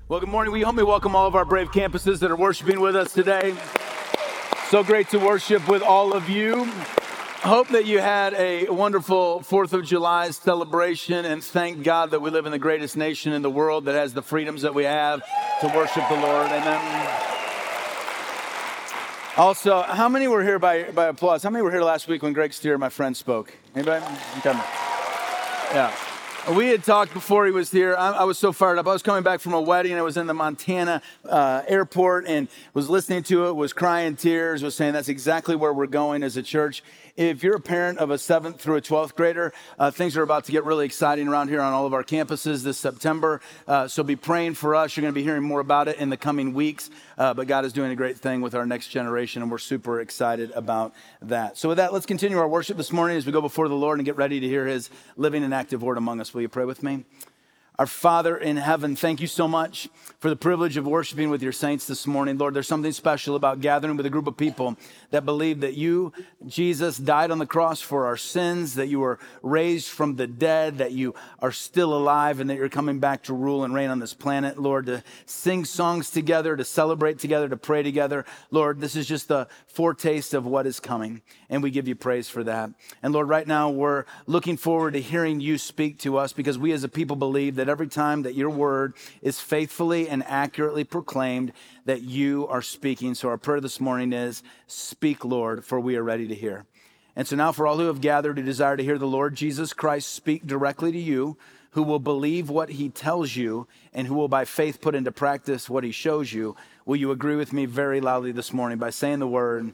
Well, good morning. We help me welcome all of our brave campuses that are worshiping with us today. So great to worship with all of you. Hope that you had a wonderful 4th of July celebration, and thank God that we live in the greatest nation in the world that has the freedoms that we have to worship the Lord. Amen. Also, how many were here by applause? How many were here last week when Greg Steer, my friend, spoke? Anybody? Okay. Yeah. We had talked before he was here. I was so fired up. I was coming back from a wedding. I was in the Montana airport and was listening to it, was crying tears, was saying that's exactly where we're going as a church. If you're a parent of a 7th through a 12th grader, things are about to get really exciting around here on all of our campuses this September. So be praying for us. You're going to be hearing more about it in the coming weeks. But God is doing a great thing with our next generation, and we're super excited about that. So with that, let's continue our worship this morning as we go before the Lord and get ready to hear his living and active word among us. Will you pray with me? Our Father in heaven, thank you so much for the privilege of worshiping with your saints this morning. Lord, there's something special about gathering with a group of people that believe that you, Jesus, died on the cross for our sins, that you were raised from the dead, that you are still alive, and that you're coming back to rule and reign on this planet. Lord, to sing songs together, to celebrate together, to pray together. Lord, this is just a foretaste of what is coming, and we give you praise for that. And Lord, right now we're looking forward to hearing you speak to us, because we as a people believe that every time that your word is faithfully and accurately proclaimed, that you are speaking. So our prayer this morning is, speak, Lord, for we are ready to hear. And so now for all who have gathered who desire to hear the Lord Jesus Christ speak directly to you, who will believe what he tells you and who will by faith put into practice what he shows you, will you agree with me very loudly this morning by saying the word,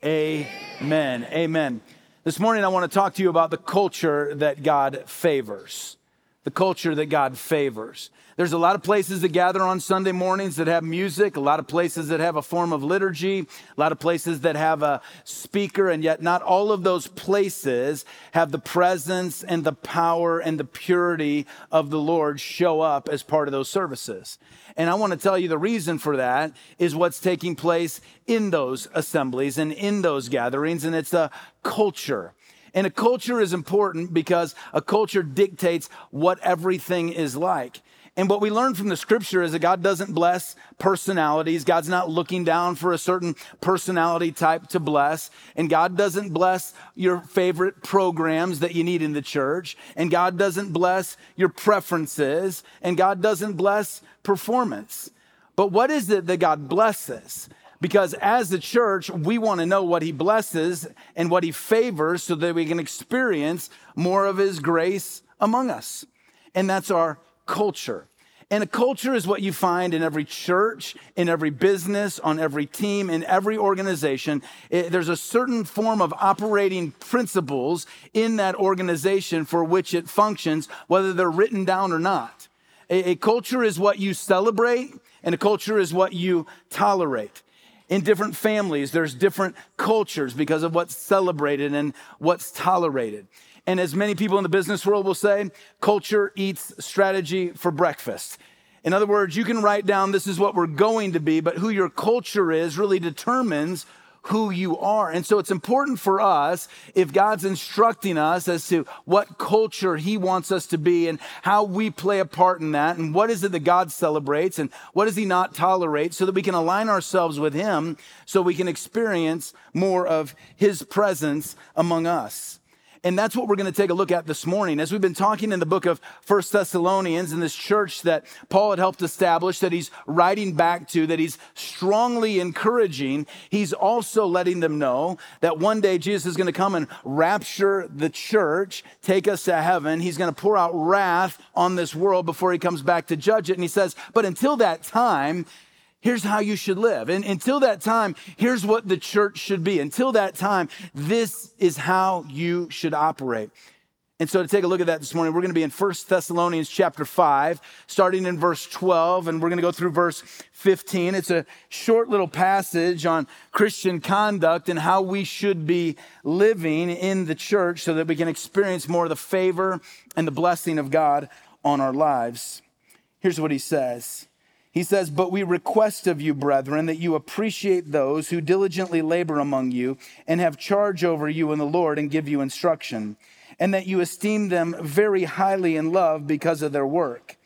amen, amen. This morning I want to talk to you about the culture that God favors. The culture that God favors. There's a lot of places that gather on Sunday mornings that have music, a lot of places that have a form of liturgy, a lot of places that have a speaker, and yet not all of those places have the presence and the power and the purity of the Lord show up as part of those services. And I want to tell you the reason for that is what's taking place in those assemblies and in those gatherings, and it's a culture. And a culture is important because a culture dictates what everything is like. And what we learn from the scripture is that God doesn't bless personalities. God's not looking down for a certain personality type to bless. And God doesn't bless your favorite programs that you need in the church. And God doesn't bless your preferences. And God doesn't bless performance. But what is it that God blesses? Because as the church, we want to know what he blesses and what he favors so that we can experience more of his grace among us. And that's our culture. And a culture is what you find in every church, in every business, on every team, in every organization. There's a certain form of operating principles in that organization for which it functions, whether they're written down or not. A culture is what you celebrate, and a culture is what you tolerate. In different families, there's different cultures because of what's celebrated and what's tolerated. And as many people in the business world will say, culture eats strategy for breakfast. In other words, you can write down this is what we're going to be, but who your culture is really determines who you are. And so it's important for us, if God's instructing us as to what culture he wants us to be and how we play a part in that, and what is it that God celebrates and what does he not tolerate, so that we can align ourselves with him so we can experience more of his presence among us. And that's what we're going to take a look at this morning. As we've been talking in the book of 1 Thessalonians, in this church that Paul had helped establish, that he's writing back to, that he's strongly encouraging, he's also letting them know that one day Jesus is going to come and rapture the church, take us to heaven. He's going to pour out wrath on this world before he comes back to judge it. And he says, but until that time, here's how you should live. And until that time, here's what the church should be. Until that time, this is how you should operate. And so to take a look at that this morning, we're going to be in 1 Thessalonians chapter 5, starting in verse 12, and we're going to go through verse 15. It's a short little passage on Christian conduct and how we should be living in the church so that we can experience more of the favor and the blessing of God on our lives. Here's what he says. He says, but we request of you, brethren, that you appreciate those who diligently labor among you and have charge over you in the Lord and give you instruction, and that you esteem them very highly in love because of their work.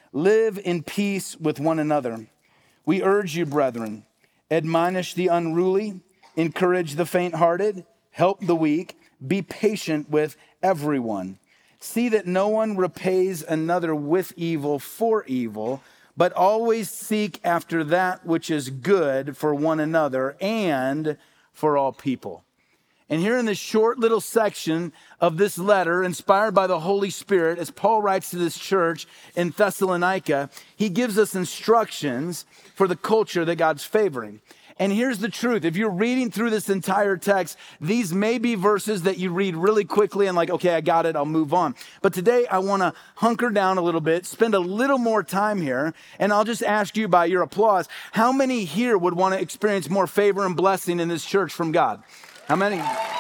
Live in peace with one another. We urge you, brethren, admonish the unruly, encourage the faint-hearted, help the weak, be patient with everyone. See that no one repays another with evil for evil, but always seek after that which is good for one another and for all people. And here in this short little section of this letter, inspired by the Holy Spirit, as Paul writes to this church in Thessalonica, he gives us instructions for the culture that God's favoring. And here's the truth. If you're reading through this entire text, these may be verses that you read really quickly and like, okay, I got it, I'll move on. But today I want to hunker down a little bit, spend a little more time here, and I'll just ask you by your applause, how many here would want to experience more favor and blessing in this church from God? How many?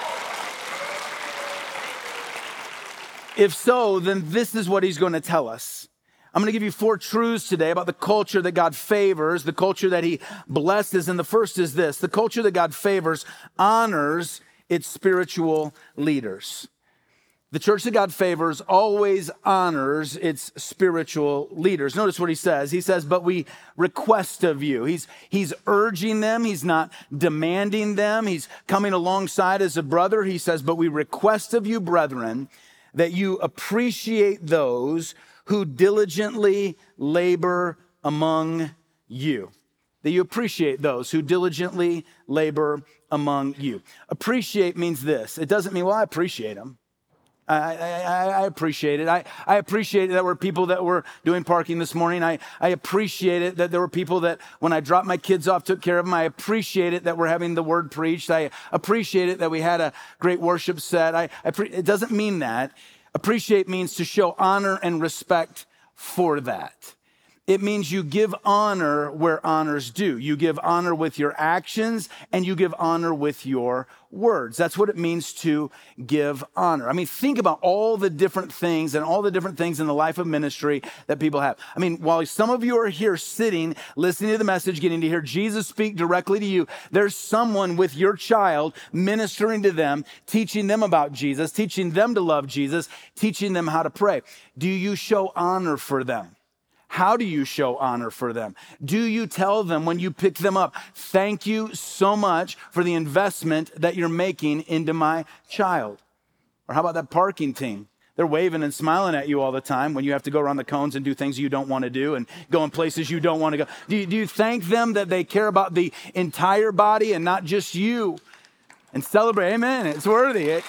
If so, then this is what he's going to tell us. I'm going to give you 4 truths today about the culture that God favors, the culture that he blesses. And the first is this: the culture that God favors honors its spiritual leaders. The church that God favors always honors its spiritual leaders. Notice what he says. He says, but we request of you. He's urging them. He's not demanding them. He's coming alongside as a brother. He says, but we request of you, brethren, that you appreciate those who diligently labor among you. That you appreciate those who diligently labor among you. Appreciate means this. It doesn't mean, well, I appreciate them. I appreciate it. I appreciate that there were people that were doing parking this morning. I appreciate it that there were people that when I dropped my kids off, took care of them. I appreciate it that we're having the word preached. I appreciate it that we had a great worship set. It doesn't mean that. Appreciate means to show honor and respect for that. It means you give honor where honor's due. You give honor with your actions and you give honor with your words. That's what it means to give honor. I mean, think about all the different things and all the different things in the life of ministry that people have. I mean, while some of you are here sitting, listening to the message, getting to hear Jesus speak directly to you, there's someone with your child ministering to them, teaching them about Jesus, teaching them to love Jesus, teaching them how to pray. Do you show honor for them? How do you show honor for them? Do you tell them when you pick them up, thank you so much for the investment that you're making into my child? Or how about that parking team? They're waving and smiling at you all the time when you have to go around the cones and do things you don't want to do and go in places you don't want to go. Do you thank them that they care about the entire body and not just you? And celebrate, amen, it's worthy.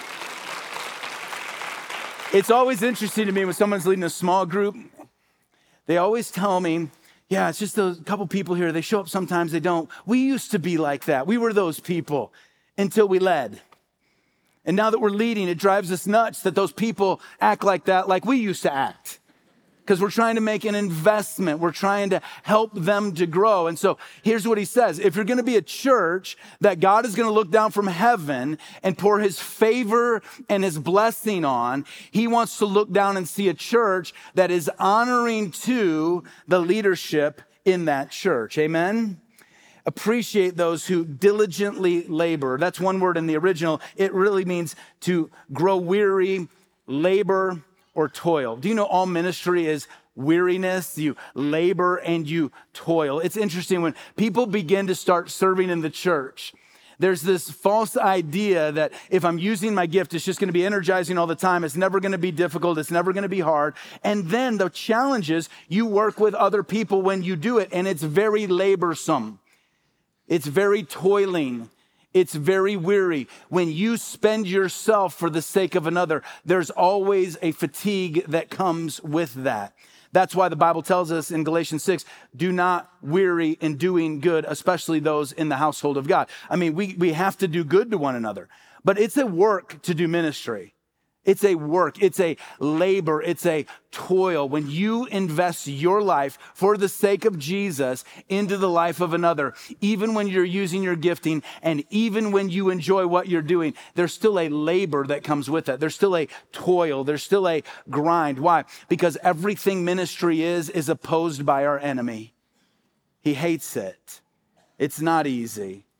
It's always interesting to me when someone's leading a small group. They always tell me, yeah, it's just a couple people here. They show up sometimes, they don't. We used to be like that. We were those people until we led. And now that we're leading, it drives us nuts that those people act like that, like we used to act. Because we're trying to make an investment. We're trying to help them to grow. And so here's what he says. If you're going to be a church that God is going to look down from heaven and pour his favor and his blessing on, he wants to look down and see a church that is honoring to the leadership in that church. Amen? Appreciate those who diligently labor. That's one word in the original. It really means to grow weary, labor, or toil. Do you know all ministry is weariness? You labor and you toil. It's interesting when people begin to start serving in the church. There's this false idea that if I'm using my gift, it's just going to be energizing all the time. It's never going to be difficult. It's never going to be hard. And then the challenge is you work with other people when you do it, and it's very laborsome. It's very toiling. It's very weary. When you spend yourself for the sake of another, there's always a fatigue that comes with that. That's why the Bible tells us in Galatians 6, do not weary in doing good, especially those in the household of God. I mean, we have to do good to one another, but it's a work to do ministry. It's a work, it's a labor, it's a toil. When you invest your life for the sake of Jesus into the life of another, even when you're using your gifting and even when you enjoy what you're doing, there's still a labor that comes with it. There's still a toil. There's still a grind. Why? Because everything ministry is opposed by our enemy. He hates it. It's not easy.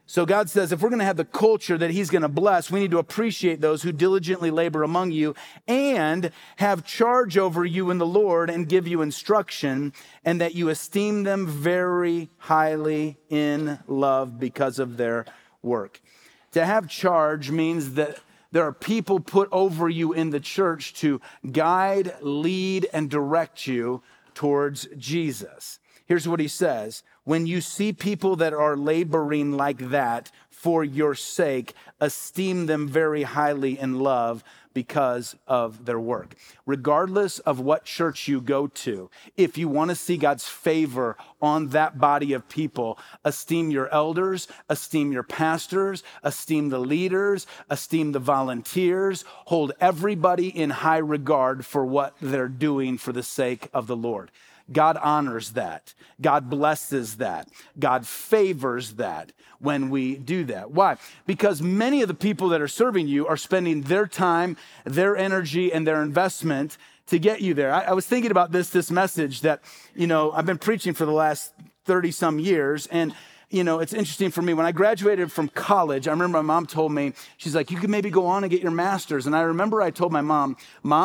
So God says, if we're going to have the culture that he's going to bless, we need to appreciate those who diligently labor among you and have charge over you in the Lord and give you instruction, and that you esteem them very highly in love because of their work. To have charge means that there are people put over you in the church to guide, lead, and direct you towards Jesus. Here's what he says. When you see people that are laboring like that for your sake, esteem them very highly in love because of their work. Regardless of what church you go to, if you want to see God's favor on that body of people, esteem your elders, esteem your pastors, esteem the leaders, esteem the volunteers, hold everybody in high regard for what they're doing for the sake of the Lord. God honors that. God blesses that. God favors that when we do that. Why? Because many of the people that are serving you are spending their time, their energy, and their investment to get you there. I was thinking about this message that, I've been preaching for the last 30 some years. And, it's interesting for me. When I graduated from college, I remember my mom told me, she's like, you could maybe go on and get your master's. And I remember I told my mom,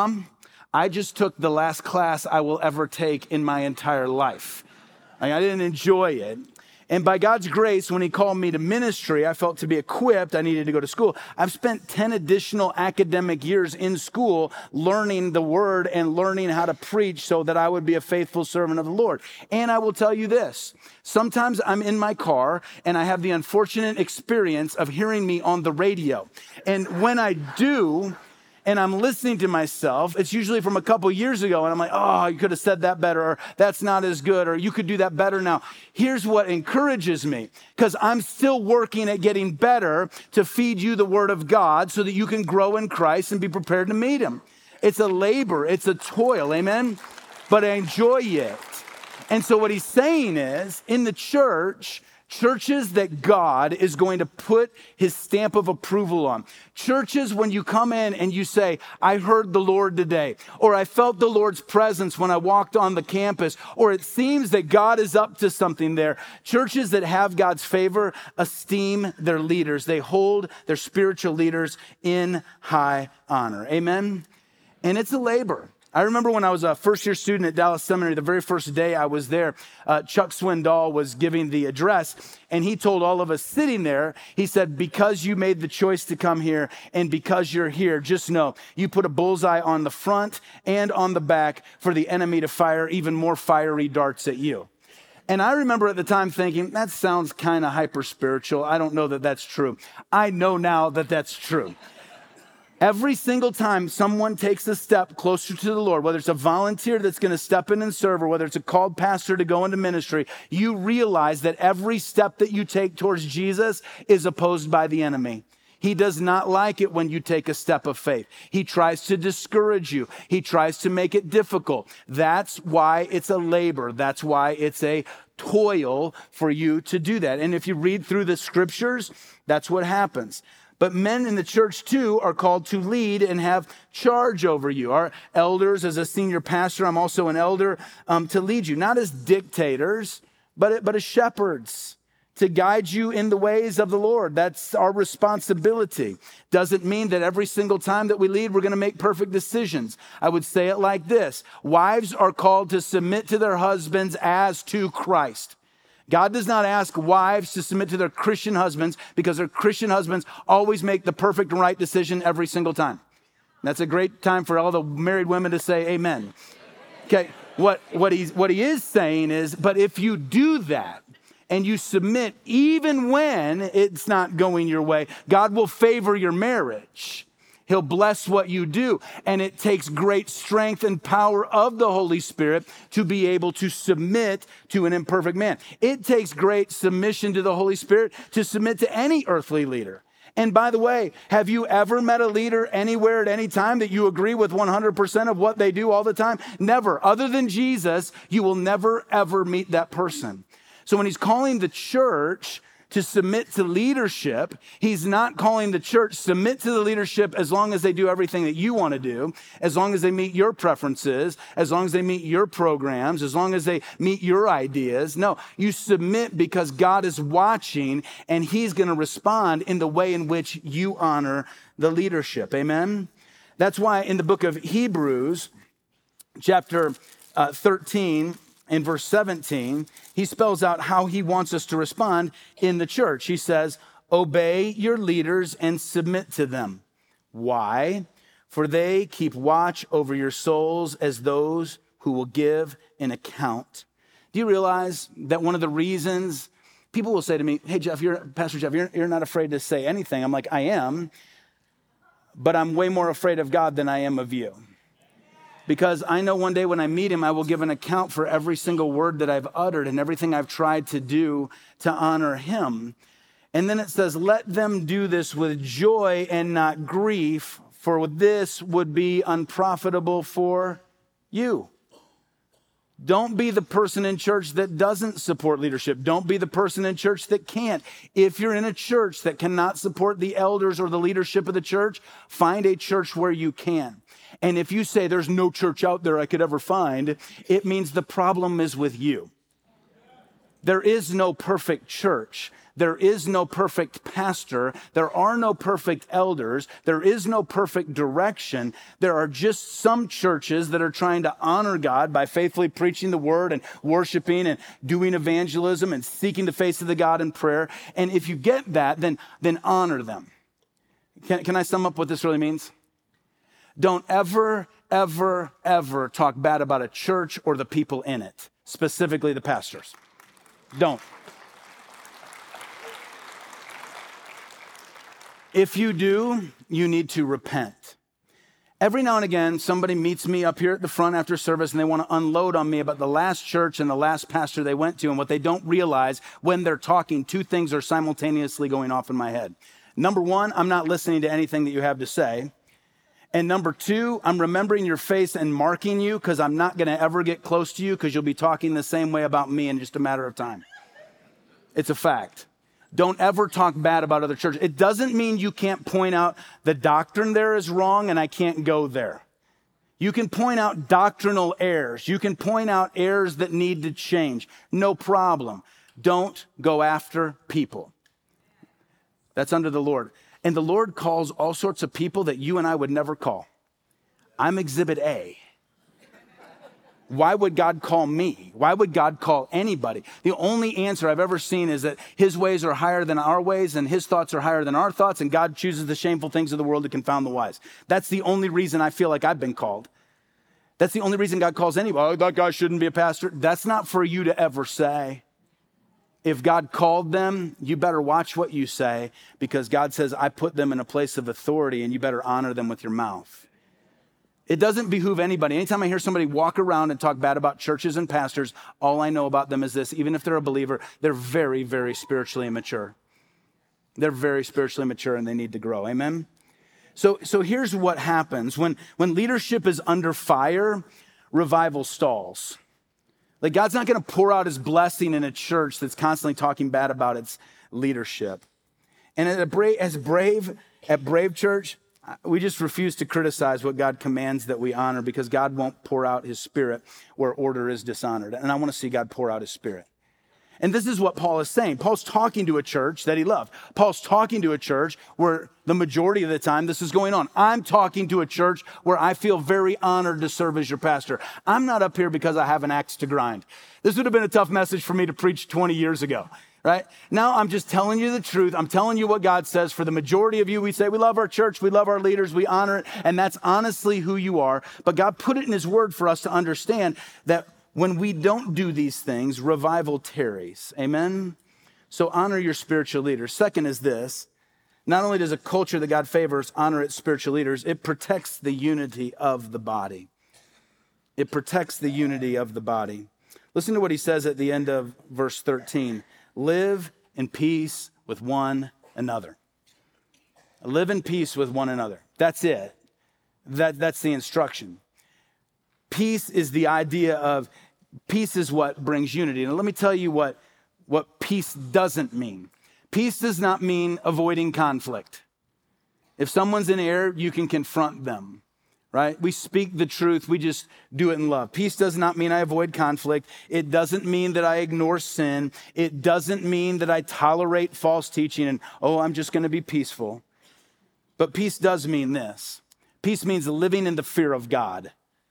I just took the last class I will ever take in my entire life. I didn't enjoy it. And by God's grace, when he called me to ministry, I felt to be equipped, I needed to go to school. I've spent 10 additional academic years in school learning the word and learning how to preach so that I would be a faithful servant of the Lord. And I will tell you this, sometimes I'm in my car and I have the unfortunate experience of hearing me on the radio. And when I do, and I'm listening to myself, it's usually from a couple years ago, and I'm like, oh, you could have said that better, or that's not as good, or you could do that better now. Here's what encourages me, because I'm still working at getting better to feed you the word of God so that you can grow in Christ and be prepared to meet him. It's a labor, it's a toil, amen? But I enjoy it. And so what he's saying is, in the churches that God is going to put his stamp of approval on. Churches, when you come in and you say, I heard the Lord today, or I felt the Lord's presence when I walked on the campus, or it seems that God is up to something there. Churches that have God's favor esteem their leaders. They hold their spiritual leaders in high honor. Amen? And it's a labor. I remember when I was a first-year student at Dallas Seminary, the very first day I was there, Chuck Swindoll was giving the address, and he told all of us sitting there, he said, because you made the choice to come here and because you're here, just know you put a bullseye on the front and on the back for the enemy to fire even more fiery darts at you. And I remember at the time thinking, that sounds kind of hyper-spiritual. I don't know that that's true. I know now that that's true. Every single time someone takes a step closer to the Lord, whether it's a volunteer that's going to step in and serve, or whether it's a called pastor to go into ministry, you realize that every step that you take towards Jesus is opposed by the enemy. He does not like it when you take a step of faith. He tries to discourage you. He tries to make it difficult. That's why it's a labor. That's why it's a toil for you to do that. And if you read through the scriptures, that's what happens. But men in the church, too, are called to lead and have charge over you. Our elders, as a senior pastor, I'm also an elder, to lead you, not as dictators, but as shepherds, to guide you in the ways of the Lord. That's our responsibility. Doesn't mean that every single time that we lead, we're going to make perfect decisions. I would say it like this. Wives are called to submit to their husbands as to Christ. God does not ask wives to submit to their Christian husbands because their Christian husbands always make the perfect and right decision every single time. That's a great time for all the married women to say amen. Okay, what he is saying is, but if you do that and you submit even when it's not going your way, God will favor your marriage. He'll bless what you do. And it takes great strength and power of the Holy Spirit to be able to submit to an imperfect man. It takes great submission to the Holy Spirit to submit to any earthly leader. And by the way, have you ever met a leader anywhere at any time that you agree with 100% of what they do all the time? Never. Other than Jesus, you will never, ever meet that person. So when he's calling the church to submit to leadership. He's not calling the church submit to the leadership as long as they do everything that you want to do, as long as they meet your preferences, as long as they meet your programs, as long as they meet your ideas. No, you submit because God is watching and he's going to respond in the way in which you honor the leadership. Amen? That's why in the book of Hebrews, chapter 13, in verse 17, he spells out how he wants us to respond in the church. He says, obey your leaders and submit to them. Why? For they keep watch over your souls as those who will give an account. Do you realize that one of the reasons people will say to me, hey, Jeff, Pastor Jeff, you're not afraid to say anything. I'm like, I am, but I'm way more afraid of God than I am of you. Because I know one day when I meet him, I will give an account for every single word that I've uttered and everything I've tried to do to honor him. And then it says, let them do this with joy and not grief, for this would be unprofitable for you. Don't be the person in church that doesn't support leadership. Don't be the person in church that can't. If you're in a church that cannot support the elders or the leadership of the church, find a church where you can. And if you say there's no church out there I could ever find, it means the problem is with you. There is no perfect church. There is no perfect pastor. There are no perfect elders. There is no perfect direction. There are just some churches that are trying to honor God by faithfully preaching the word and worshiping and doing evangelism and seeking the face of the God in prayer. And if you get that, then honor them. Can I sum up what this really means? Don't ever, ever, ever talk bad about a church or the people in it, specifically the pastors. Don't. If you do, you need to repent. Every now and again, somebody meets me up here at the front after service and they want to unload on me about the last church and the last pastor they went to. And what they don't realize when they're talking, two things are simultaneously going off in my head. Number one, I'm not listening to anything that you have to say. And number two, I'm remembering your face and marking you because I'm not going to ever get close to you because you'll be talking the same way about me in just a matter of time. It's a fact. Don't ever talk bad about other churches. It doesn't mean you can't point out the doctrine there is wrong and I can't go there. You can point out doctrinal errors. You can point out errors that need to change. No problem. Don't go after people. That's under the Lord. And the Lord calls all sorts of people that you and I would never call. I'm exhibit A. Why would God call me? Why would God call anybody? The only answer I've ever seen is that his ways are higher than our ways and his thoughts are higher than our thoughts, and God chooses the shameful things of the world to confound the wise. That's the only reason I feel like I've been called. That's the only reason God calls anybody. Oh, that guy shouldn't be a pastor. That's not for you to ever say. If God called them, you better watch what you say because God says, I put them in a place of authority and you better honor them with your mouth. It doesn't behoove anybody. Anytime I hear somebody walk around and talk bad about churches and pastors, all I know about them is this: even if they're a believer, they're very, very spiritually immature. They're very spiritually mature and they need to grow. Amen? So here's what happens. When leadership is under fire, revival stalls. Like God's not going to pour out his blessing in a church that's constantly talking bad about its leadership. And at Brave Church, we just refuse to criticize what God commands that we honor because God won't pour out his spirit where order is dishonored. And I want to see God pour out his spirit. And this is what Paul is saying. Paul's talking to a church that he loved. Paul's talking to a church where the majority of the time this is going on. I'm talking to a church where I feel very honored to serve as your pastor. I'm not up here because I have an axe to grind. This would have been a tough message for me to preach 20 years ago, right? Now I'm just telling you the truth. I'm telling you what God says. For the majority of you, we say we love our church, we love our leaders, we honor it, and that's honestly who you are. But God put it in his word for us to understand that when we don't do these things, revival tarries. Amen? So honor your spiritual leaders. Second is this: not only does a culture that God favors honor its spiritual leaders, it protects the unity of the body. It protects the unity of the body. Listen to what he says at the end of verse 13. Live in peace with one another. Live in peace with one another. That's it. That's the instruction. Peace is the idea of, peace is what brings unity. And let me tell you what peace doesn't mean. Peace does not mean avoiding conflict. If someone's in error, you can confront them, right? We speak the truth. We just do it in love. Peace does not mean I avoid conflict. It doesn't mean that I ignore sin. It doesn't mean that I tolerate false teaching and, I'm just going to be peaceful. But peace does mean this. Peace means living in the fear of God.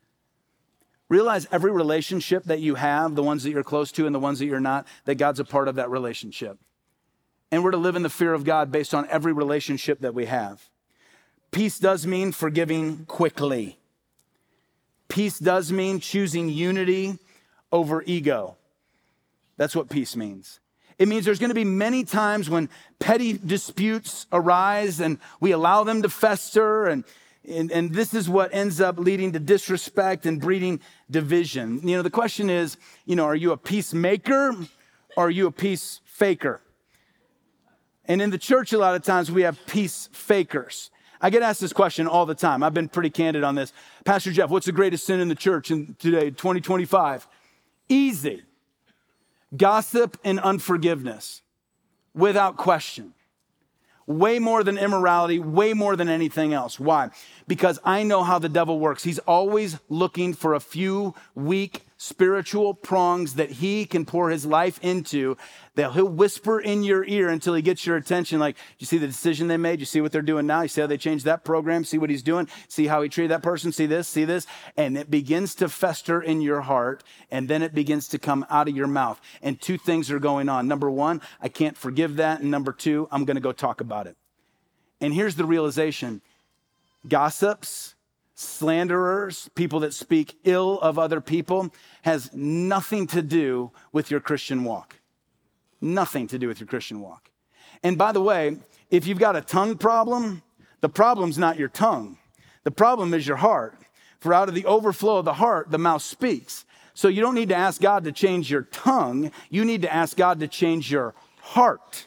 Realize every relationship that you have, the ones that you're close to and the ones that you're not, that God's a part of that relationship. And we're to live in the fear of God based on every relationship that we have. Peace does mean forgiving quickly. Peace does mean choosing unity over ego. That's what peace means. It means there's going to be many times when petty disputes arise and we allow them to fester, and this is what ends up leading to disrespect and breeding division. The question is, are you a peacemaker or are you a peace faker? And in the church, a lot of times we have peace fakers. I get asked this question all the time. I've been pretty candid on this. Pastor Jeff, what's the greatest sin in the church in today, 2025? Easy. Gossip and unforgiveness, without question. Way more than immorality, way more than anything else. Why? Because I know how the devil works. He's always looking for a few weak spiritual prongs that he can pour his life into, that he'll whisper in your ear until he gets your attention. Like, you see the decision they made? You see what they're doing now? You see how they changed that program? See what he's doing? See how he treated that person? See this? See this? And it begins to fester in your heart, and then it begins to come out of your mouth. And two things are going on. Number one, I can't forgive that. And number two, I'm going to go talk about it. And here's the realization. Gossips, slanderers, people that speak ill of other people, has nothing to do with your Christian walk. Nothing to do with your Christian walk. And by the way, if you've got a tongue problem, the problem's not your tongue. The problem is your heart. For out of the overflow of the heart, the mouth speaks. So you don't need to ask God to change your tongue. You need to ask God to change your heart.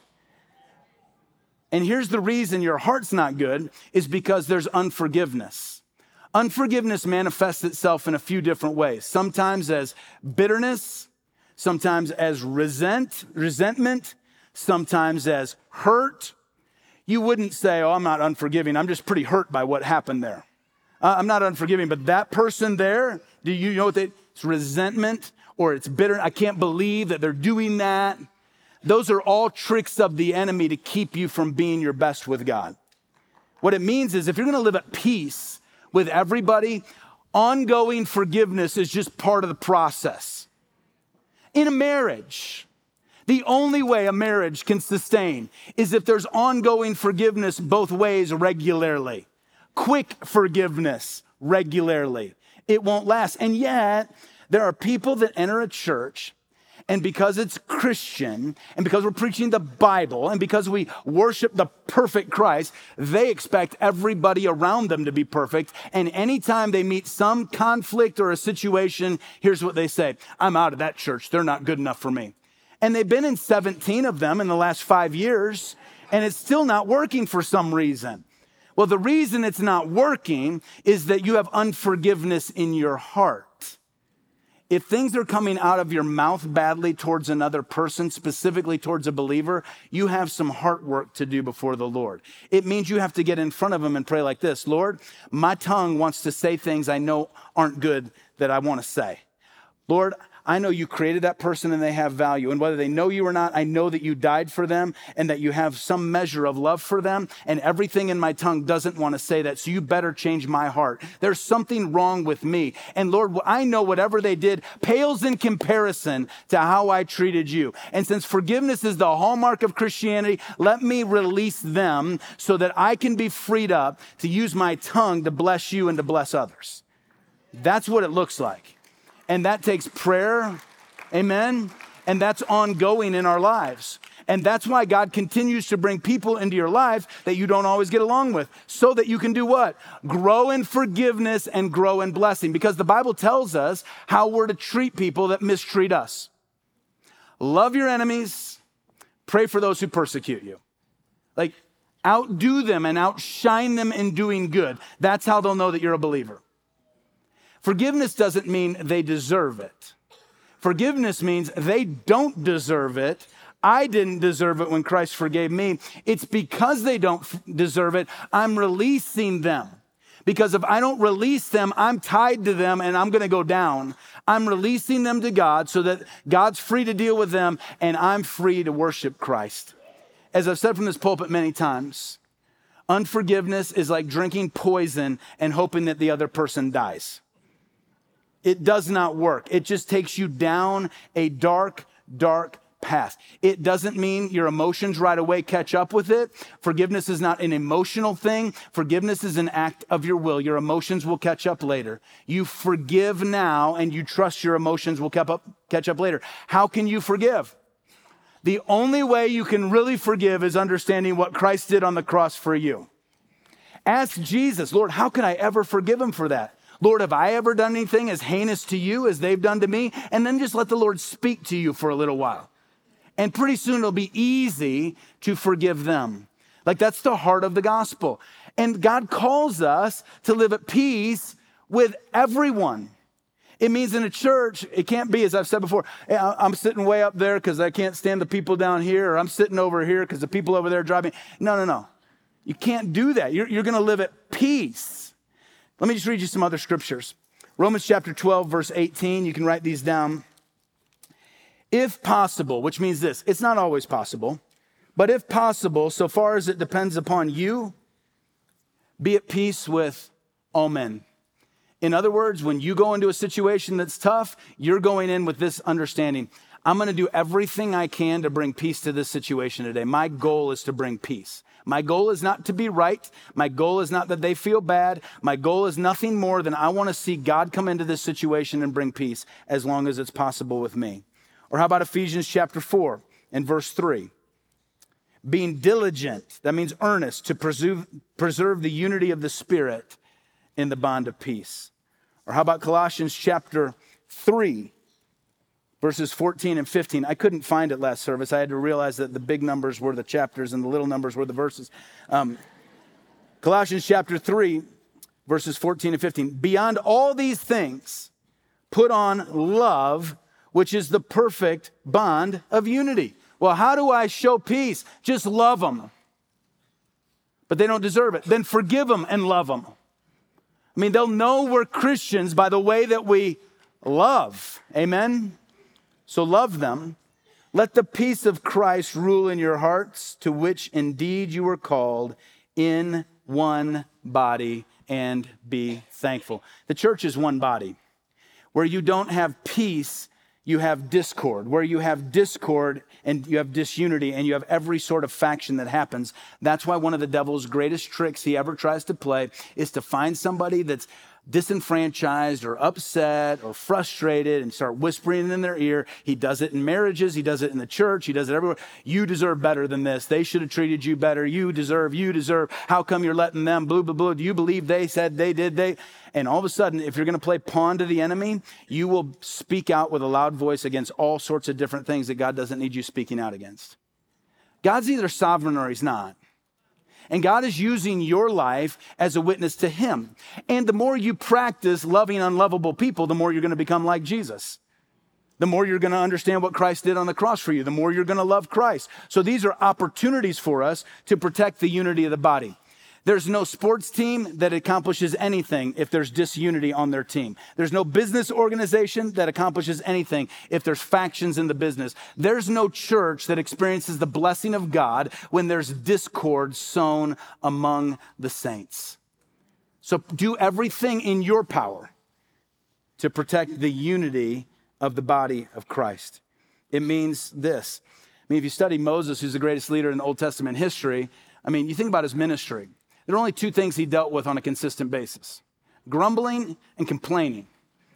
And here's the reason your heart's not good is because there's unforgiveness. Unforgiveness manifests itself in a few different ways. Sometimes as bitterness, sometimes as resentment, sometimes as hurt. You wouldn't say, I'm not unforgiving. I'm just pretty hurt by what happened there. I'm not unforgiving, but that person there, do you know what it's resentment or it's bitter? I can't believe that they're doing that. Those are all tricks of the enemy to keep you from being your best with God. What it means is if you're going to live at peace with everybody, ongoing forgiveness is just part of the process. In a marriage, the only way a marriage can sustain is if there's ongoing forgiveness both ways regularly. Quick forgiveness regularly. It won't last. And yet, there are people that enter a church, and because it's Christian, and because we're preaching the Bible, and because we worship the perfect Christ, they expect everybody around them to be perfect. And anytime they meet some conflict or a situation, here's what they say: I'm out of that church. They're not good enough for me. And they've been in 17 of them in the last 5 years, and it's still not working for some reason. Well, the reason it's not working is that you have unforgiveness in your heart. If things are coming out of your mouth badly towards another person, specifically towards a believer, you have some heart work to do before the Lord. It means you have to get in front of him and pray like this: Lord, my tongue wants to say things I know aren't good that I want to say. Lord, I know you created that person and they have value. And whether they know you or not, I know that you died for them and that you have some measure of love for them. And everything in my tongue doesn't want to say that. So you better change my heart. There's something wrong with me. And Lord, I know whatever they did pales in comparison to how I treated you. And since forgiveness is the hallmark of Christianity, let me release them so that I can be freed up to use my tongue to bless you and to bless others. That's what it looks like. And that takes prayer, amen? And that's ongoing in our lives. And that's why God continues to bring people into your life that you don't always get along with, so that you can do what? Grow in forgiveness and grow in blessing. Because the Bible tells us how we're to treat people that mistreat us. Love your enemies, pray for those who persecute you. Like, outdo them and outshine them in doing good. That's how they'll know that you're a believer. Forgiveness doesn't mean they deserve it. Forgiveness means they don't deserve it. I didn't deserve it when Christ forgave me. It's because they don't deserve it, I'm releasing them. Because if I don't release them, I'm tied to them and I'm going to go down. I'm releasing them to God so that God's free to deal with them and I'm free to worship Christ. As I've said from this pulpit many times, unforgiveness is like drinking poison and hoping that the other person dies. It does not work. It just takes you down a dark, dark path. It doesn't mean your emotions right away catch up with it. Forgiveness is not an emotional thing. Forgiveness is an act of your will. Your emotions will catch up later. You forgive now and you trust your emotions will catch up later. How can you forgive? The only way you can really forgive is understanding what Christ did on the cross for you. Ask Jesus, Lord, how can I ever forgive him for that? Lord, have I ever done anything as heinous to you as they've done to me? And then just let the Lord speak to you for a little while. And pretty soon it'll be easy to forgive them. Like that's the heart of the gospel. And God calls us to live at peace with everyone. It means in a church, it can't be, as I've said before, I'm sitting way up there because I can't stand the people down here, or I'm sitting over here because the people over there drive me. No. You can't do that. You're going to live at peace. Let me just read you some other scriptures. Romans chapter 12, verse 18. You can write these down. If possible, which means this, it's not always possible, but if possible, so far as it depends upon you, be at peace with all men. In other words, when you go into a situation that's tough, you're going in with this understanding. I'm going to do everything I can to bring peace to this situation today. My goal is to bring peace. My goal is not to be right. My goal is not that they feel bad. My goal is nothing more than I want to see God come into this situation and bring peace as long as it's possible with me. Or how about Ephesians chapter 4 and verse 3? Being diligent, that means earnest, to preserve the unity of the Spirit in the bond of peace. Or how about Colossians chapter 3, verses 14 and 15. I couldn't find it last service. I had to realize that the big numbers were the chapters and the little numbers were the verses. Colossians chapter 3, verses 14 and 15. Beyond all these things, put on love, which is the perfect bond of unity. Well, how do I show peace? Just love them. But they don't deserve it. Then forgive them and love them. I mean, they'll know we're Christians by the way that we love. Amen? So love them. Let the peace of Christ rule in your hearts, to which indeed you were called, in one body, and be thankful. The church is one body. Where you don't have peace, you have discord. Where you have discord and you have disunity and you have every sort of faction that happens. That's why one of the devil's greatest tricks he ever tries to play is to find somebody that's disenfranchised or upset or frustrated and start whispering in their ear. He does it in marriages. He does it in the church. He does it everywhere. You deserve better than this. They should have treated you better. You deserve. How come you're letting them? Blah, blah, blah. Do you believe they said they did? And all of a sudden, if you're going to play pawn to the enemy, you will speak out with a loud voice against all sorts of different things that God doesn't need you speaking out against. God's either sovereign or he's not. And God is using your life as a witness to him. And the more you practice loving unlovable people, the more you're going to become like Jesus. The more you're going to understand what Christ did on the cross for you, the more you're going to love Christ. So these are opportunities for us to protect the unity of the body. There's no sports team that accomplishes anything if there's disunity on their team. There's no business organization that accomplishes anything if there's factions in the business. There's no church that experiences the blessing of God when there's discord sown among the saints. So do everything in your power to protect the unity of the body of Christ. It means this. If you study Moses, who's the greatest leader in Old Testament history, you think about his ministry. There are only two things he dealt with on a consistent basis: grumbling and complaining.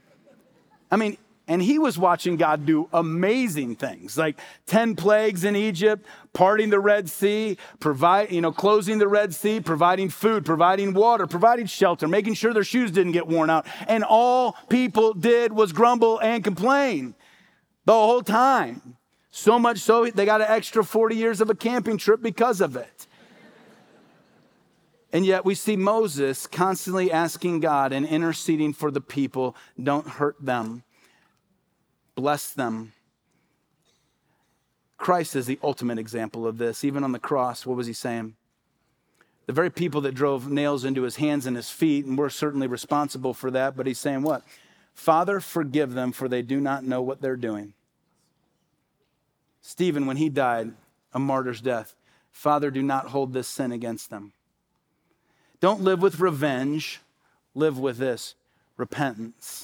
And he was watching God do amazing things, like 10 plagues in Egypt, parting the Red Sea, closing the Red Sea, providing food, providing water, providing shelter, making sure their shoes didn't get worn out. And all people did was grumble and complain the whole time. So much so, they got an extra 40 years of a camping trip because of it. And yet we see Moses constantly asking God and interceding for the people. Don't hurt them. Bless them. Christ is the ultimate example of this. Even on the cross, what was he saying? The very people that drove nails into his hands and his feet, and we're certainly responsible for that, but he's saying what? Father, forgive them, for they do not know what they're doing. Stephen, when he died, a martyr's death, Father, do not hold this sin against them. Don't live with revenge. Live with this, repentance.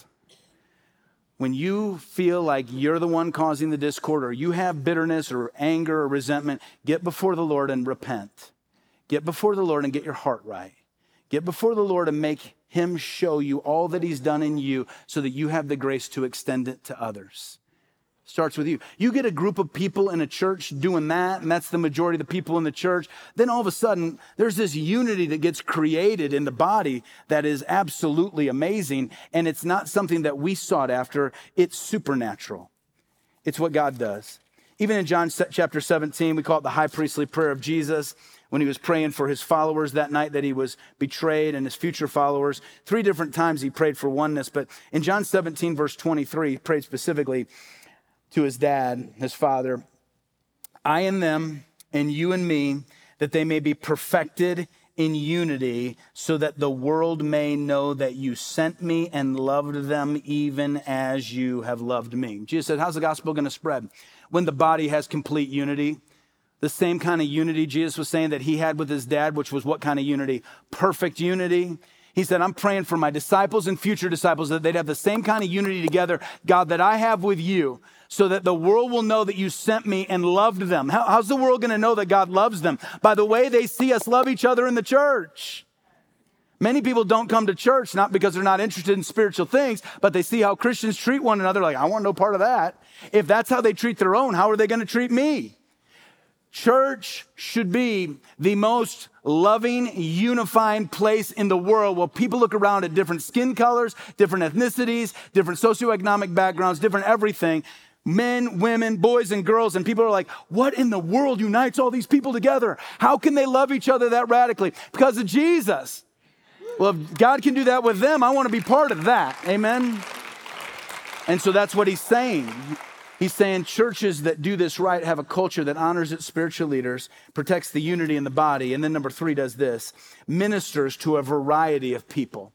When you feel like you're the one causing the discord, or you have bitterness or anger or resentment, get before the Lord and repent. Get before the Lord and get your heart right. Get before the Lord and make him show you all that he's done in you so that you have the grace to extend it to others. Starts with you. You get a group of people in a church doing that, and that's the majority of the people in the church. Then all of a sudden, there's this unity that gets created in the body that is absolutely amazing, and it's not something that we sought after. It's supernatural. It's what God does. Even in John chapter 17, we call it the high priestly prayer of Jesus, when he was praying for his followers that night that he was betrayed, and his future followers. 3 different times he prayed for oneness, but in John 17, verse 23, he prayed specifically to his dad, his father, I and them, and you and me, that they may be perfected in unity, so that the world may know that you sent me and loved them even as you have loved me. Jesus said, how's the gospel going to spread? When the body has complete unity. The same kind of unity Jesus was saying that he had with his dad, which was what kind of unity? Perfect unity. He said, I'm praying for my disciples and future disciples that they'd have the same kind of unity together, God, that I have with you, so that the world will know that you sent me and loved them. How's the world going to know that God loves them? By the way they see us love each other in the church. Many people don't come to church, not because they're not interested in spiritual things, but they see how Christians treat one another. Like, I want no part of that. If that's how they treat their own, how are they going to treat me? Church should be the most loving, unifying place in the world where people look around at different skin colors, different ethnicities, different socioeconomic backgrounds, different everything, men, women, boys, and girls, and people are like, what in the world unites all these people together? How can they love each other that radically? Because of Jesus. Well, if God can do that with them, I want to be part of that. Amen? And so that's what he's saying. He's saying churches that do this right have a culture that honors its spiritual leaders, protects the unity in the body, and then number 3 does this, ministers to a variety of people.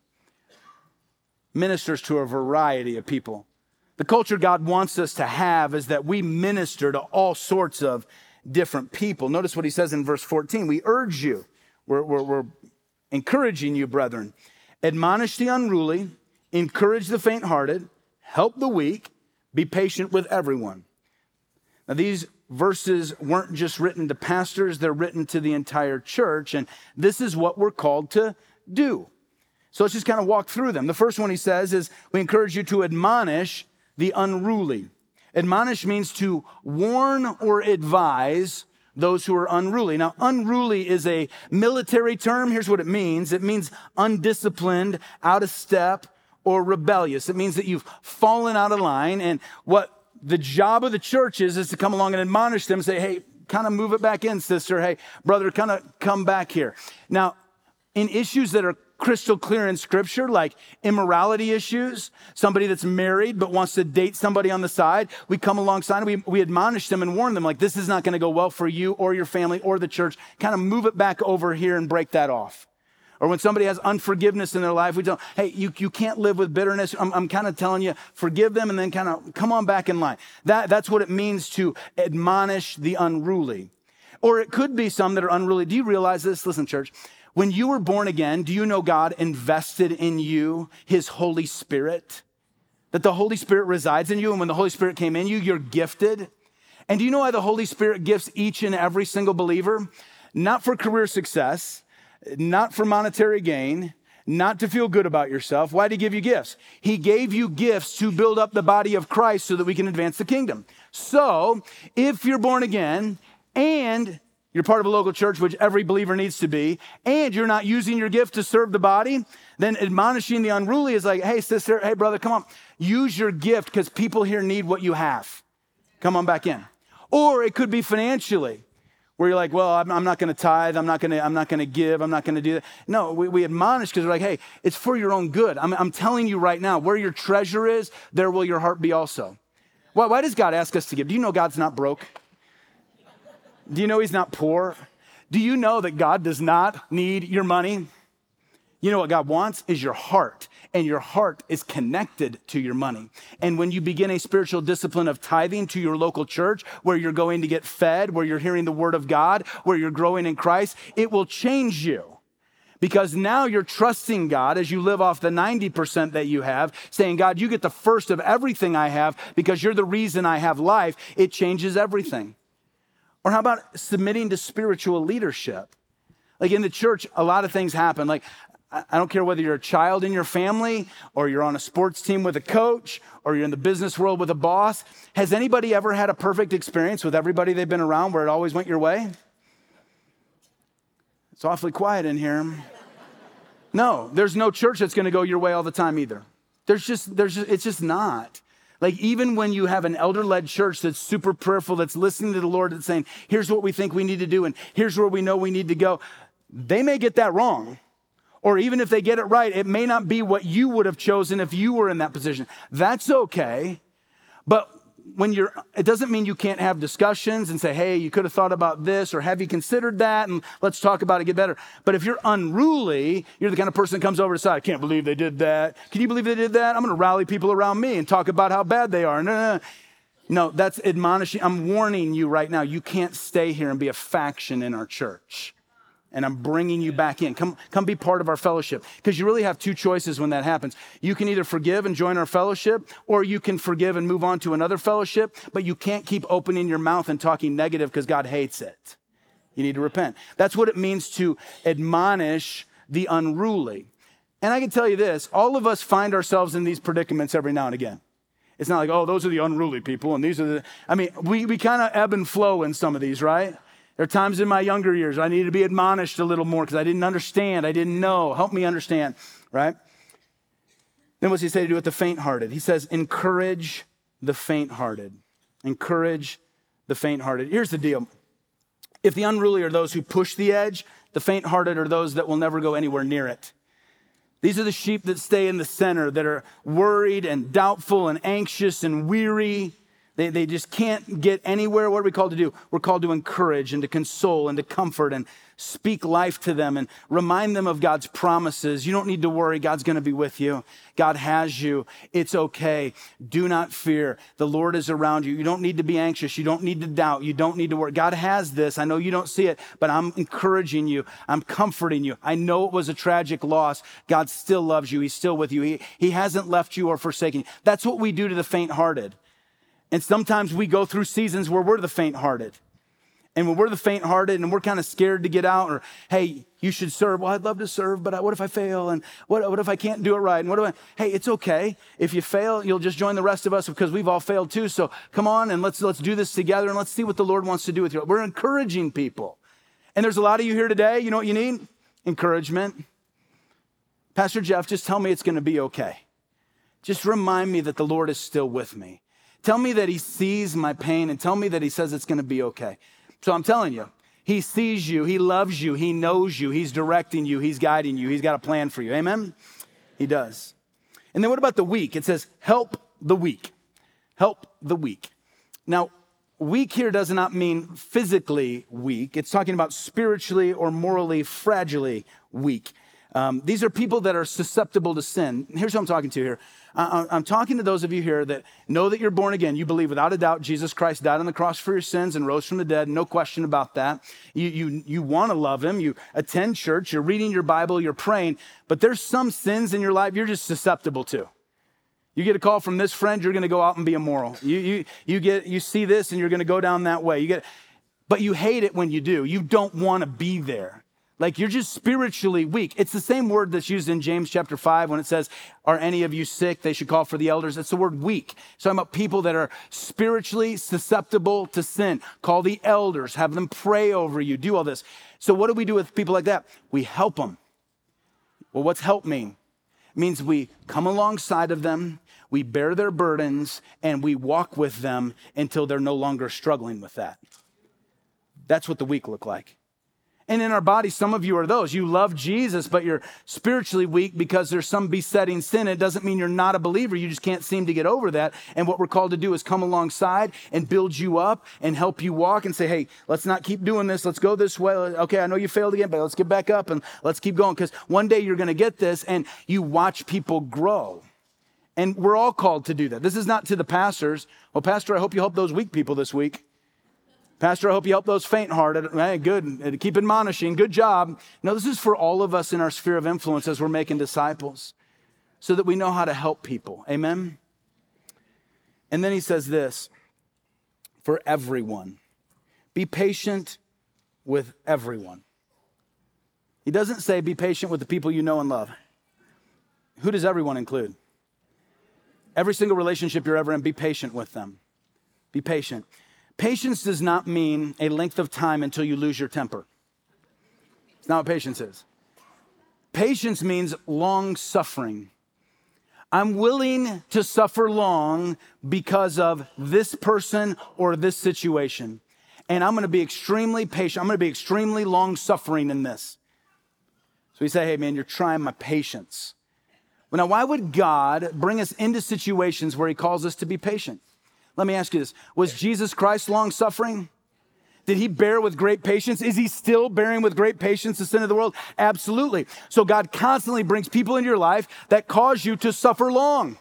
Ministers to a variety of people. The culture God wants us to have is that we minister to all sorts of different people. Notice what he says in verse 14. We urge you, we're encouraging you, brethren, admonish the unruly, encourage the faint-hearted, help the weak, be patient with everyone. Now, these verses weren't just written to pastors, they're written to the entire church, and this is what we're called to do. So let's just kind of walk through them. The first one he says is, we encourage you to admonish the unruly. Admonish means to warn or advise those who are unruly. Now, unruly is a military term. Here's what it means. It means undisciplined, out of step, or rebellious. It means that you've fallen out of line, and what the job of the church is to come along and admonish them and say, hey, kind of move it back in, sister. Hey, brother, kind of come back here. Now, in issues that are crystal clear in scripture, like immorality issues, somebody that's married but wants to date somebody on the side, we come alongside and we admonish them and warn them, like, this is not going to go well for you or your family or the church. Kind of move it back over here and break that off. Or when somebody has unforgiveness in their life, we tell them, hey, you can't live with bitterness. I'm kind of telling you, forgive them and then kind of come on back in line. That's what it means to admonish the unruly. Or it could be some that are unruly. Do you realize this? Listen, church, when you were born again, do you know God invested in you his Holy Spirit? That the Holy Spirit resides in you, and when the Holy Spirit came in you, you're gifted. And do you know why the Holy Spirit gifts each and every single believer? Not for career success, not for monetary gain, not to feel good about yourself. Why did he give you gifts? He gave you gifts to build up the body of Christ so that we can advance the kingdom. So if you're born again and you're part of a local church, which every believer needs to be, and you're not using your gift to serve the body, then admonishing the unruly is like, hey, sister, hey, brother, come on. Use your gift because people here need what you have. Come on back in. Or it could be financially, where you're like, well, I'm not going to tithe, I'm not going to give, I'm not going to do that. No, we admonish because we're like, hey, it's for your own good. I'm telling you right now, where your treasure is, there will your heart be also. Why does God ask us to give? Do you know God's not broke? Do you know he's not poor? Do you know that God does not need your money? You know what God wants is your heart, and your heart is connected to your money. And when you begin a spiritual discipline of tithing to your local church, where you're going to get fed, where you're hearing the word of God, where you're growing in Christ, it will change you. Because now you're trusting God as you live off the 90% that you have, saying, God, you get the first of everything I have because you're the reason I have life. It changes everything. Or how about submitting to spiritual leadership? Like in the church, a lot of things happen. Like, I don't care whether you're a child in your family or you're on a sports team with a coach or you're in the business world with a boss. Has anybody ever had a perfect experience with everybody they've been around where it always went your way? It's awfully quiet in here. No, there's no church that's going to go your way all the time either. It's just not. Like even when you have an elder-led church that's super prayerful, that's listening to the Lord, that's saying, here's what we think we need to do and here's where we know we need to go. They may get that wrong. Or even if they get it right, it may not be what you would have chosen if you were in that position. That's okay. But it doesn't mean you can't have discussions and say, hey, you could have thought about this, or have you considered that? And let's talk about it, get better. But if you're unruly, you're the kind of person that comes over to the side, I can't believe they did that. Can you believe they did that? I'm going to rally people around me and talk about how bad they are. No, that's admonishing. I'm warning you right now. You can't stay here and be a faction in our church. And I'm bringing you back in. Come be part of our fellowship. Because you really have two choices when that happens. You can either forgive and join our fellowship, or you can forgive and move on to another fellowship, but you can't keep opening your mouth and talking negative because God hates it. You need to repent. That's what it means to admonish the unruly. And I can tell you this, all of us find ourselves in these predicaments every now and again. It's not like, oh, those are the unruly people, and these are we kind of ebb and flow in some of these, right? There are times in my younger years I needed to be admonished a little more because I didn't understand. I didn't know. Help me understand, right? Then what's he say to do with the faint-hearted? He says, encourage the faint-hearted. Encourage the faint-hearted. Here's the deal. If the unruly are those who push the edge, the faint-hearted are those that will never go anywhere near it. These are the sheep that stay in the center, that are worried and doubtful and anxious and weary. They just can't get anywhere. What are we called to do? We're called to encourage and to console and to comfort and speak life to them and remind them of God's promises. You don't need to worry. God's going to be with you. God has you. It's okay. Do not fear. The Lord is around you. You don't need to be anxious. You don't need to doubt. You don't need to worry. God has this. I know you don't see it, but I'm encouraging you. I'm comforting you. I know it was a tragic loss. God still loves you. He's still with you. He hasn't left you or forsaken you. That's what we do to the faint-hearted. And sometimes we go through seasons where we're the faint-hearted. And when we're the faint-hearted and we're kind of scared to get out, or, hey, you should serve. Well, I'd love to serve, but what if I fail? And what if I can't do it right? And hey, it's okay. If you fail, you'll just join the rest of us because we've all failed too. So come on and let's do this together and let's see what the Lord wants to do with you. We're encouraging people. And there's a lot of you here today. You know what you need? Encouragement. Pastor Jeff, just tell me it's going to be okay. Just remind me that the Lord is still with me. Tell me that he sees my pain and tell me that he says it's going to be okay. So I'm telling you, he sees you, he loves you, he knows you, he's directing you, he's guiding you, he's got a plan for you. Amen? He does. And then what about the weak? It says, help the weak. Help the weak. Now, weak here does not mean physically weak. It's talking about spiritually or morally fragilely weak. These are people that are susceptible to sin. Here's who I'm talking to here. I'm talking to those of you here that know that you're born again. You believe without a doubt Jesus Christ died on the cross for your sins and rose from the dead. No question about that. You want to love him. You attend church. You're reading your Bible. You're praying. But there's some sins in your life you're just susceptible to. You get a call from this friend, you're going to go out and be immoral. You see this and you're going to go down that way. But you hate it when you do. You don't want to be there. Like you're just spiritually weak. It's the same word that's used in James chapter 5 when it says, are any of you sick? They should call for the elders. It's the word weak. It's talking about people that are spiritually susceptible to sin. Call the elders, have them pray over you, do all this. So what do we do with people like that? We help them. Well, what's help mean? It means we come alongside of them, we bear their burdens, and we walk with them until they're no longer struggling with that. That's what the weak look like. And in our body, some of you are those. You love Jesus, but you're spiritually weak because there's some besetting sin. It doesn't mean you're not a believer. You just can't seem to get over that. And what we're called to do is come alongside and build you up and help you walk and say, hey, let's not keep doing this. Let's go this way. Okay, I know you failed again, but let's get back up and let's keep going. Because one day you're going to get this, and you watch people grow. And we're all called to do that. This is not to the pastors. Well, Pastor, I hope you help those weak people this week. Pastor, I hope you help those faint-hearted. Hey, good. Keep admonishing. Good job. No, this is for all of us in our sphere of influence as we're making disciples so that we know how to help people. Amen? And then he says this, for everyone. Be patient with everyone. He doesn't say be patient with the people you know and love. Who does everyone include? Every single relationship you're ever in, be patient with them. Be patient. Patience does not mean a length of time until you lose your temper. It's not what patience is. Patience means long suffering. I'm willing to suffer long because of this person or this situation. And I'm going to be extremely patient. I'm going to be extremely long suffering in this. So we say, hey man, you're trying my patience. Well, now, why would God bring us into situations where he calls us to be patient? Let me ask you this. Was Jesus Christ long-suffering? Did he bear with great patience? Is he still bearing with great patience the sin of the world? Absolutely. So God constantly brings people into your life that cause you to suffer long.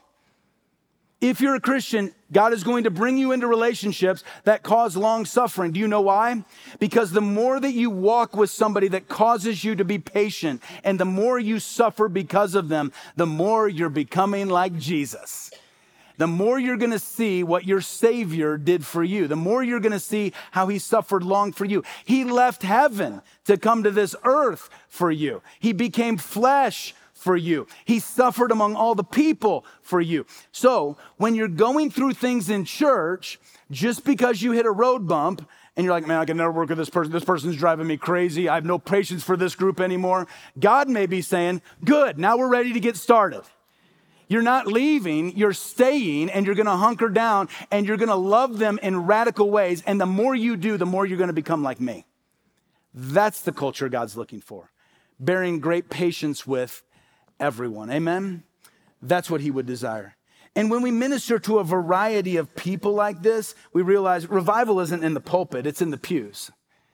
If you're a Christian, God is going to bring you into relationships that cause long suffering. Do you know why? Because the more that you walk with somebody that causes you to be patient, and the more you suffer because of them, the more you're becoming like Jesus. The more you're going to see what your Savior did for you. The more you're going to see how he suffered long for you. He left heaven to come to this earth for you. He became flesh for you. He suffered among all the people for you. So when you're going through things in church, just because you hit a road bump and you're like, man, I can never work with this person. This person's driving me crazy. I have no patience for this group anymore. God may be saying, good, now we're ready to get started. You're not leaving, you're staying, and you're going to hunker down and you're going to love them in radical ways. And the more you do, the more you're going to become like me. That's the culture God's looking for. Bearing great patience with everyone. Amen? That's what he would desire. And when we minister to a variety of people like this, we realize revival isn't in the pulpit, it's in the pews.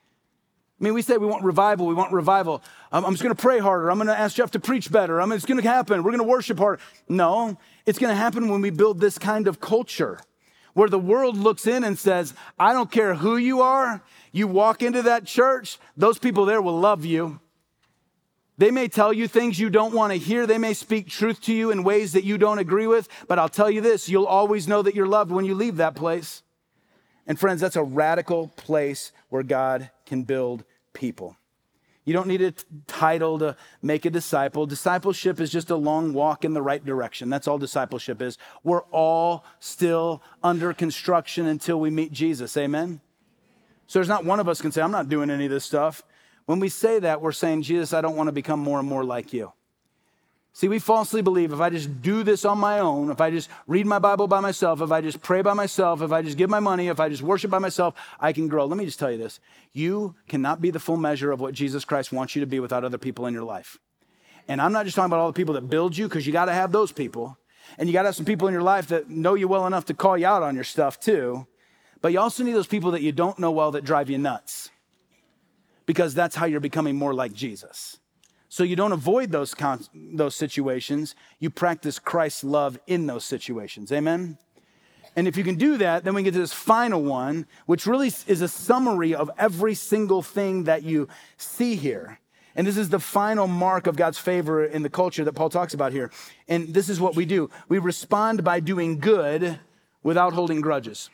I mean, we say we want revival, I'm just going to pray harder. I'm going to ask Jeff to preach better. It's going to happen. We're going to worship harder. No, it's going to happen when we build this kind of culture where the world looks in and says, I don't care who you are. You walk into that church, those people there will love you. They may tell you things you don't want to hear. They may speak truth to you in ways that you don't agree with. But I'll tell you this, you'll always know that you're loved when you leave that place. And friends, that's a radical place where God can build people. You don't need a title to make a disciple. Discipleship is just a long walk in the right direction. That's all discipleship is. We're all still under construction until we meet Jesus. Amen? So there's not one of us can say, I'm not doing any of this stuff. When we say that, we're saying, Jesus, I don't want to become more and more like you. See, we falsely believe if I just do this on my own, if I just read my Bible by myself, if I just pray by myself, if I just give my money, if I just worship by myself, I can grow. Let me just tell you this. You cannot be the full measure of what Jesus Christ wants you to be without other people in your life. And I'm not just talking about all the people that build you, because you got to have those people. And you got to have some people in your life that know you well enough to call you out on your stuff too. But you also need those people that you don't know well that drive you nuts. Because that's how you're becoming more like Jesus. So you don't avoid those situations. You practice Christ's love in those situations. Amen? And if you can do that, then we get to this final one, which really is a summary of every single thing that you see here. And this is the final mark of God's favor in the culture that Paul talks about here. And this is what we do. We respond by doing good without holding grudges.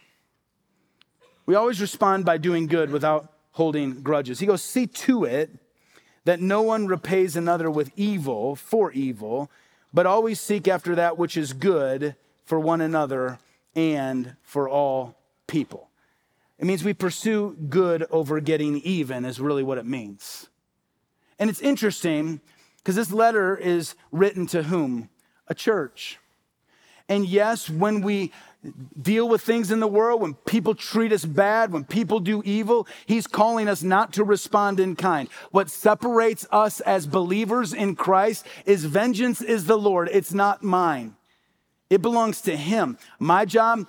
We always respond by doing good without holding grudges. He goes, see to it that no one repays another with evil for evil, but always seek after that which is good for one another and for all people. It means we pursue good over getting even is really what it means. And it's interesting because this letter is written to whom? A church. And yes, when we deal with things in the world, when people treat us bad, when people do evil, he's calling us not to respond in kind. What separates us as believers in Christ is vengeance is the Lord. It's not mine. It belongs to him. My job,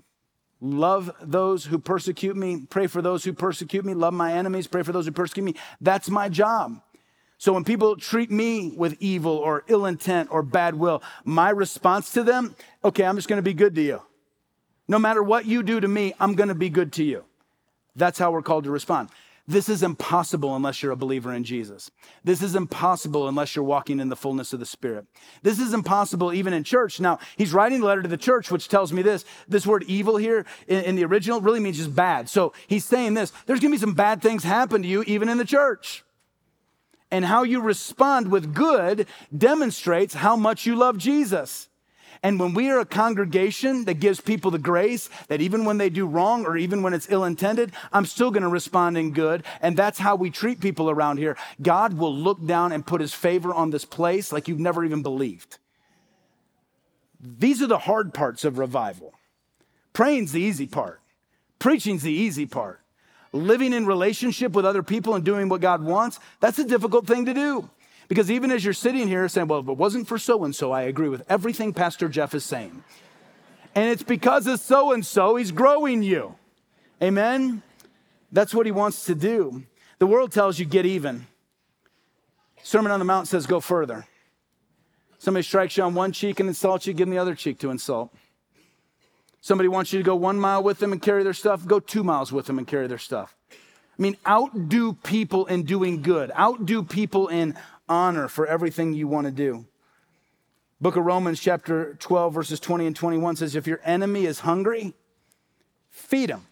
love those who persecute me, pray for those who persecute me, love my enemies, pray for those who persecute me. That's my job. So when people treat me with evil or ill intent or bad will, my response to them, okay, I'm just going to be good to you. No matter what you do to me, I'm going to be good to you. That's how we're called to respond. This is impossible unless you're a believer in Jesus. This is impossible unless you're walking in the fullness of the Spirit. This is impossible even in church. Now, he's writing the letter to the church, which tells me this word evil here in the original really means just bad. So he's saying this, there's going to be some bad things happen to you even in the church. And how you respond with good demonstrates how much you love Jesus. And when we are a congregation that gives people the grace that even when they do wrong or even when it's ill-intended, I'm still going to respond in good. And that's how we treat people around here. God will look down and put his favor on this place like you've never even believed. These are the hard parts of revival. Praying's the easy part. Preaching's the easy part. Living in relationship with other people and doing what God wants, that's a difficult thing to do. Because even as you're sitting here saying, well, if it wasn't for so-and-so, I agree with everything Pastor Jeff is saying. And it's because of so-and-so, he's growing you. Amen? That's what he wants to do. The world tells you get even. Sermon on the Mount says go further. Somebody strikes you on one cheek and insults you, give them the other cheek to insult. Somebody wants you to go 1 mile with them and carry their stuff, go 2 miles with them and carry their stuff. I mean, outdo people in doing good. Outdo people in honor for everything you want to do. Book of Romans chapter 12, verses 20 and 21 says, if your enemy is hungry, feed him.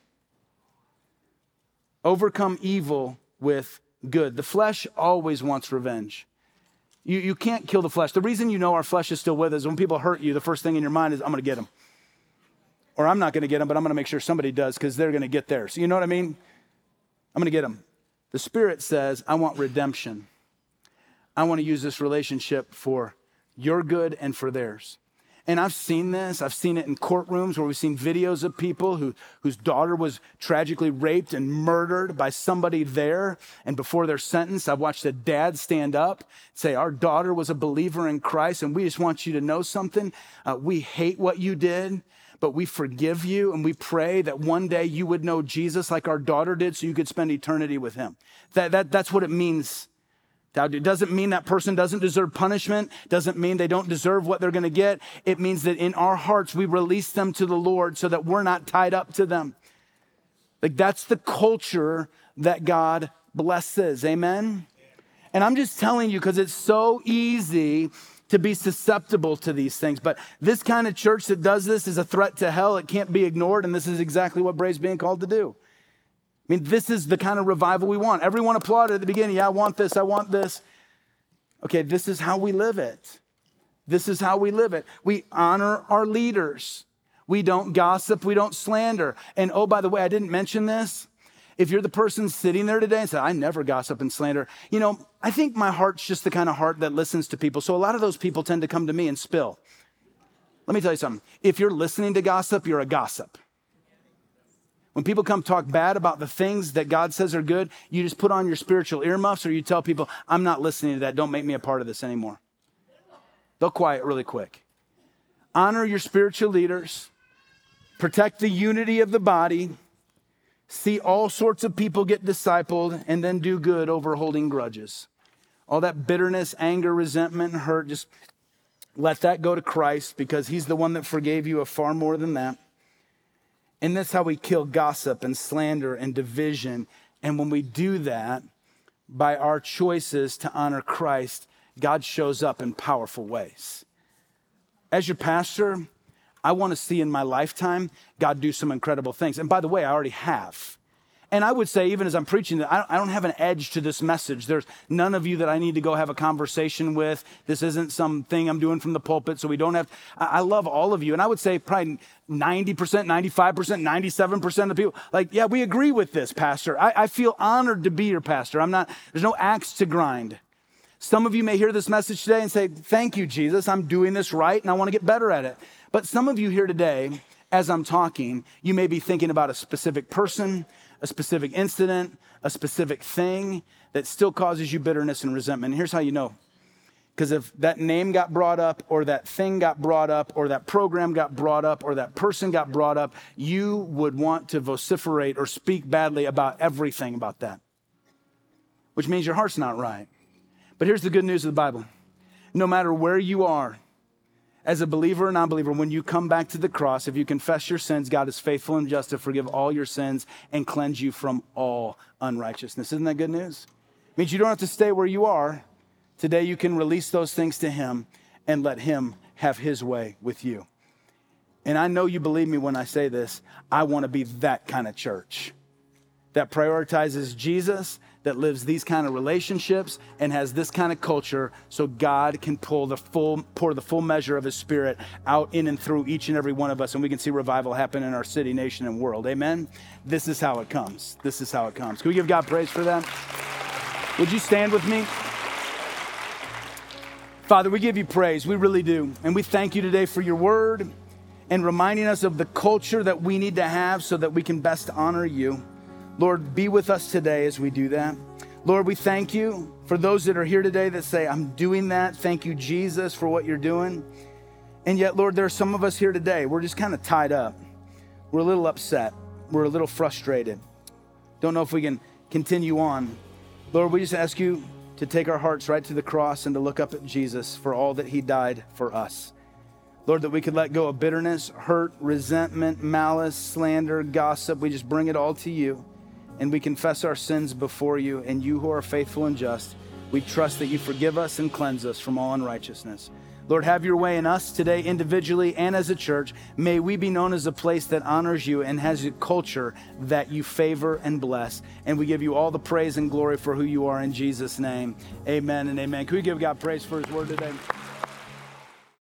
Overcome evil with good. The flesh always wants revenge. You can't kill the flesh. The reason you know our flesh is still with us, when people hurt you, the first thing in your mind is, I'm going to get them. Or I'm not going to get them, but I'm going to make sure somebody does because they're going to get theirs. You know what I mean? I'm going to get them. The Spirit says, I want redemption. I want to use this relationship for your good and for theirs. And I've seen this. I've seen it in courtrooms where we've seen videos of people whose daughter was tragically raped and murdered by somebody there. And before they're sentenced, I've watched a dad stand up and say, our daughter was a believer in Christ, and we just want you to know something. We hate what you did, but we forgive you, and we pray that one day you would know Jesus like our daughter did so you could spend eternity with him. That's what it means. It doesn't mean that person doesn't deserve punishment. Doesn't mean they don't deserve what they're going to get. It means that in our hearts, we release them to the Lord so that we're not tied up to them. Like that's the culture that God blesses. Amen? And I'm just telling you because it's so easy to be susceptible to these things. But this kind of church that does this is a threat to hell. It can't be ignored. And this is exactly what Bray's being called to do. I mean, this is the kind of revival we want. Everyone applauded at the beginning. Yeah, I want this. I want this. Okay, this is how we live it. This is how we live it. We honor our leaders. We don't gossip. We don't slander. And oh, by the way, I didn't mention this. If you're the person sitting there today and say, I never gossip and slander, you know, I think my heart's just the kind of heart that listens to people. So a lot of those people tend to come to me and spill. Let me tell you something. If you're listening to gossip, you're a gossip. When people come talk bad about the things that God says are good, you just put on your spiritual earmuffs or you tell people, I'm not listening to that. Don't make me a part of this anymore. They'll quiet really quick. Honor your spiritual leaders. Protect the unity of the body. See all sorts of people get discipled, and then do good over holding grudges. All that bitterness, anger, resentment, and hurt, just let that go to Christ because he's the one that forgave you of far more than that. And that's how we kill gossip and slander and division. And when we do that, by our choices to honor Christ, God shows up in powerful ways. As your pastor, I want to see in my lifetime God do some incredible things. And by the way, I already have. And I would say, even as I'm preaching, that I don't have an edge to this message. There's none of you that I need to go have a conversation with. This isn't something I'm doing from the pulpit, so we don't have. I love all of you. And I would say probably 90%, 95%, 97% of people, like, yeah, we agree with this, Pastor. I feel honored to be your pastor. There's no axe to grind. Some of you may hear this message today and say, thank you, Jesus. I'm doing this right, and I want to get better at it. But some of you here today, as I'm talking, you may be thinking about a specific person, a specific incident, a specific thing that still causes you bitterness and resentment. And here's how you know. Because if that name got brought up, or that thing got brought up, or that program got brought up, or that person got brought up, you would want to vociferate or speak badly about everything about that, which means your heart's not right. But here's the good news of the Bible. No matter where you are, as a believer or non-believer, when you come back to the cross, if you confess your sins, God is faithful and just to forgive all your sins and cleanse you from all unrighteousness. Isn't that good news? It means you don't have to stay where you are. Today you can release those things to him and let him have his way with you. And I know you believe me when I say this. I want to be that kind of church that prioritizes Jesus, that lives these kind of relationships and has this kind of culture, so God can pour the full measure of his Spirit out in and through each and every one of us, and we can see revival happen in our city, nation, and world. Amen? This is how it comes. This is how it comes. Can we give God praise for that? Would you stand with me? Father, we give you praise. We really do. And we thank you today for your word and reminding us of the culture that we need to have so that we can best honor you. Lord, be with us today as we do that. Lord, we thank you for those that are here today that say, I'm doing that. Thank you, Jesus, for what you're doing. And yet, Lord, there are some of us here today. We're just kind of tied up. We're a little upset. We're a little frustrated. Don't know if we can continue on. Lord, we just ask you to take our hearts right to the cross and to look up at Jesus for all that he died for us. Lord, that we could let go of bitterness, hurt, resentment, malice, slander, gossip. We just bring it all to you. And we confess our sins before you, and you who are faithful and just, we trust that you forgive us and cleanse us from all unrighteousness. Lord, have your way in us today, individually and as a church. May we be known as a place that honors you and has a culture that you favor and bless. And we give you all the praise and glory for who you are in Jesus' name. Amen and amen. Can we give God praise for his word today?